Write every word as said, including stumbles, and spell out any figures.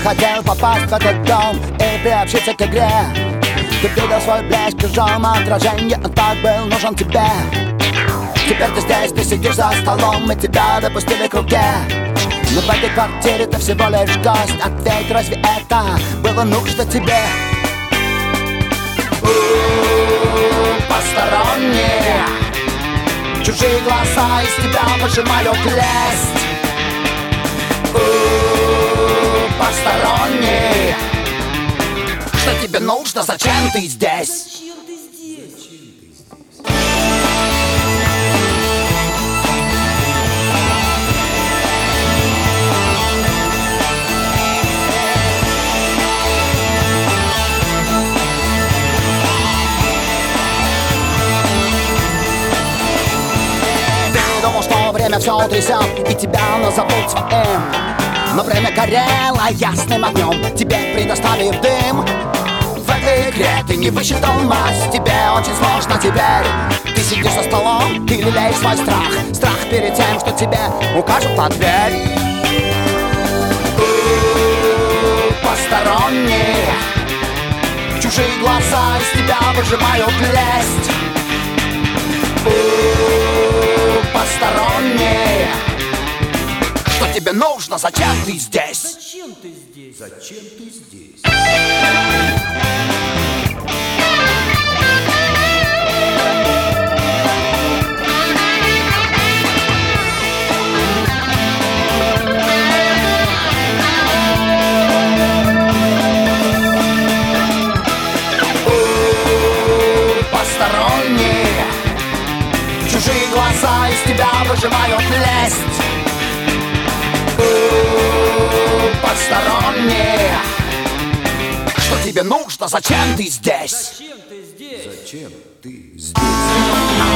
хотел попасть в этот дом и приобщиться к игре. Ты видел свой блеск в чужом отражении, он так был нужен тебе. Теперь ты здесь, ты сидишь за столом, и тебя допустили к руке. Но в этой квартире ты всего лишь гость. Ответь, разве это было нужно тебе? У-у-у, посторонние, чужие глаза из тебя выжимают лесть. У-у-у, посторонние, что тебе нужно, зачем ты здесь? Время все утрясет, и тебя назовут своим. Но время горело ясным огнем, тебе предоставив дым. В этой игре ты не высчитал мазь, тебе очень сложно теперь. Ты сидишь за столом, ты лелеешь свой страх. Страх перед тем, что тебе укажут на дверь. У-у-у, посторонние, чужие глаза из тебя выжимают лесть. У-у-у, посторонние, что тебе нужно, зачем ты здесь? Зачем ты здесь? Зачем ты здесь? У-у-у, посторонние, чужие глаза из тебя выжимают лесть. У-у-у, посторонние, что тебе нужно, зачем ты здесь? Зачем ты здесь? Зачем ты здесь?